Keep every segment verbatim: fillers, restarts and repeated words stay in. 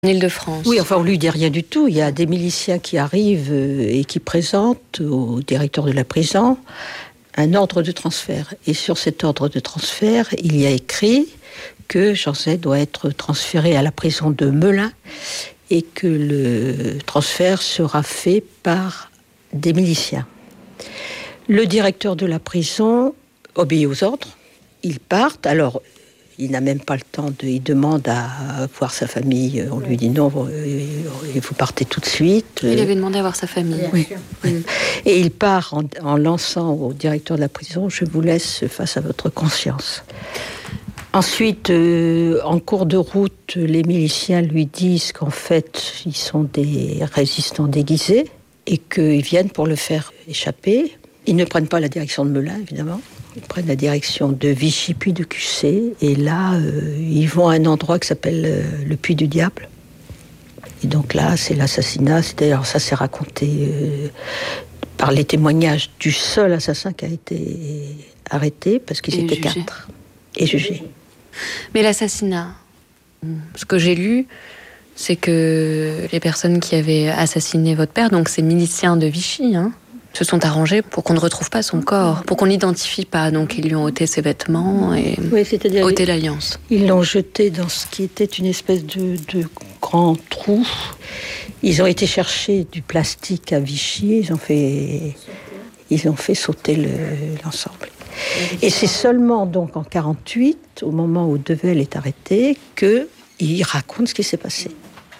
En Île-de-France. Oui, enfin, on lui dit rien du tout. Il y a des miliciens qui arrivent et qui présentent au directeur de la prison un ordre de transfert. Et sur cet ordre de transfert, il y a écrit que Jean Zay doit être transféré à la prison de Melun et que le transfert sera fait par des miliciens. Le directeur de la prison obéit aux ordres. Ils partent. Alors, il n'a même pas le temps de... Il demande à voir sa famille. On lui dit non, vous partez tout de suite. Il avait demandé à voir sa famille. Oui. Oui. Et il part en, en lançant au directeur de la prison « Je vous laisse face à votre conscience ». Ensuite, euh, en cours de route, les miliciens lui disent qu'en fait, ils sont des résistants déguisés et qu'ils viennent pour le faire échapper. Ils ne prennent pas la direction de Melun, évidemment. Ils prennent la direction de Vichy, puis de Q C. Et là, euh, ils vont à un endroit qui s'appelle euh, le Puy du Diable. Et donc là, c'est l'assassinat. C'est, d'ailleurs, ça s'est raconté euh, par les témoignages du seul assassin qui a été arrêté, parce qu'ils et étaient jugé. quatre. Et jugé. Mais l'assassinat, ce que j'ai lu, c'est que les personnes qui avaient assassiné votre père, donc ces miliciens de Vichy, hein, se sont arrangés pour qu'on ne retrouve pas son corps, pour qu'on l'identifie pas. Donc ils lui ont ôté ses vêtements et oui, c'est-à-dire ôté l'alliance. Ils l'ont jeté dans ce qui était une espèce de, de grand trou. Ils ont été chercher du plastique à Vichy, ils ont fait, ils ont fait sauter le, l'ensemble. Et c'est seulement donc en quarante-huit, au moment où Devel est arrêté, qu'il raconte ce qui s'est passé.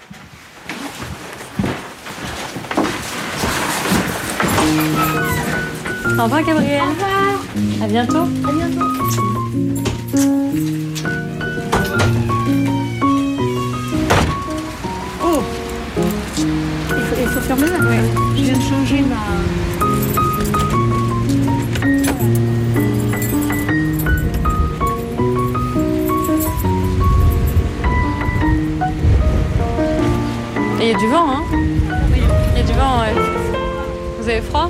Au revoir Gabriel. Au revoir. À bientôt. À bientôt. Oh. Il faut, il faut fermer là. Ouais. Je viens de changer ma. Et il y a du vent, hein? Oui. Il y a du vent, ouais. Vous avez froid?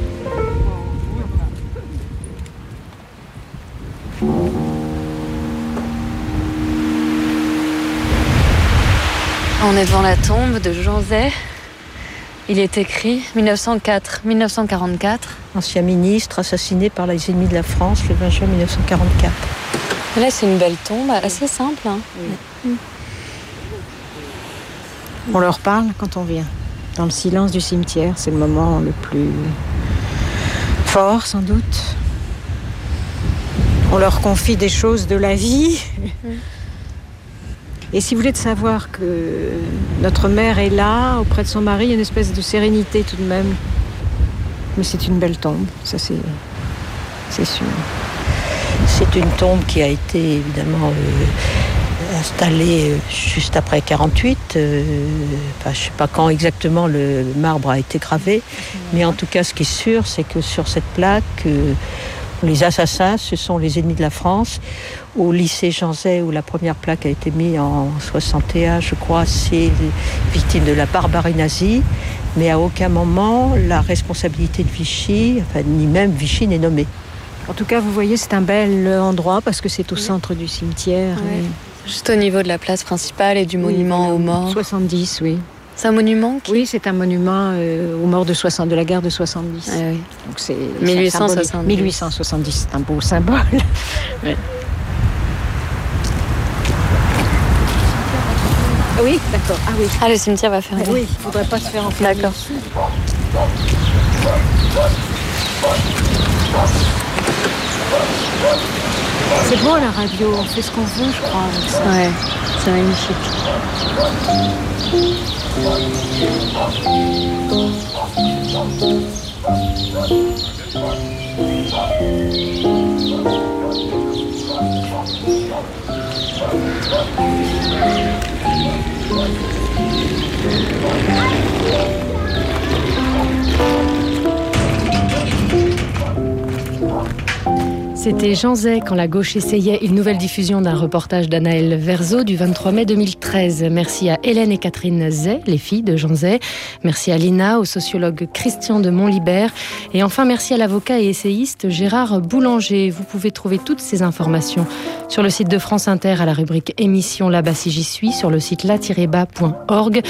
On est devant la tombe de Jean Zay. Il est écrit mille neuf cent quatre mille neuf cent quarante-quatre. Ancien ministre assassiné par les ennemis de la France le vingt juin mille neuf cent quarante-quatre. Là, c'est une belle tombe, assez simple. Hein. Oui. On leur parle quand on vient. Dans le silence du cimetière, c'est le moment le plus fort, sans doute. On leur confie des choses de la vie. Mm. Et si vous voulez de savoir que notre mère est là, auprès de son mari, il y a une espèce de sérénité tout de même. Mais c'est une belle tombe, ça c'est, c'est sûr. C'est une tombe qui a été évidemment euh, installée juste après quarante-huit. Euh, enfin, je ne sais pas quand exactement le marbre a été gravé, mais en tout cas ce qui est sûr, c'est que sur cette plaque, euh, les assassins, ce sont les ennemis de la France. Au lycée Jean Zay, où la première plaque a été mise en soixante et un, je crois, c'est les victimes de la barbarie nazie. Mais à aucun moment, la responsabilité de Vichy, enfin, ni même Vichy n'est nommée. En tout cas, vous voyez, c'est un bel endroit parce que c'est au oui. centre du cimetière. Oui. Et... Juste au niveau de la place principale et du oui, monument oui, aux morts. soixante-dix, oui. C'est un monument qui... Oui, c'est un monument euh, aux morts de, soixante, de la guerre de soixante-dix. Ah, oui. Donc c'est mille huit cent soixante-dix. mille huit cent soixante-dix, c'est un beau symbole. Oui. Oui, d'accord. Ah oui. Ah, le cimetière va fermer. Oui, il ne faudrait pas se faire enfermer. D'accord. C'est beau la radio, on fait ce qu'on veut, je crois. Avec ça. Ouais, c'est magnifique. C'était Jean Zay quand la gauche essayait, une nouvelle diffusion d'un reportage d'Anaël Verzeau du vingt-trois mai deux mille treize. Merci à Hélène et Catherine Zay, les filles de Jean Zay. Merci à Lina, au sociologue Christian de Montlibert. Et enfin, merci à l'avocat et essayiste Gérard Boulanger. Vous pouvez trouver toutes ces informations sur le site de France Inter à la rubrique émission Là-bas si j'y suis, sur le site là tiret bas point org.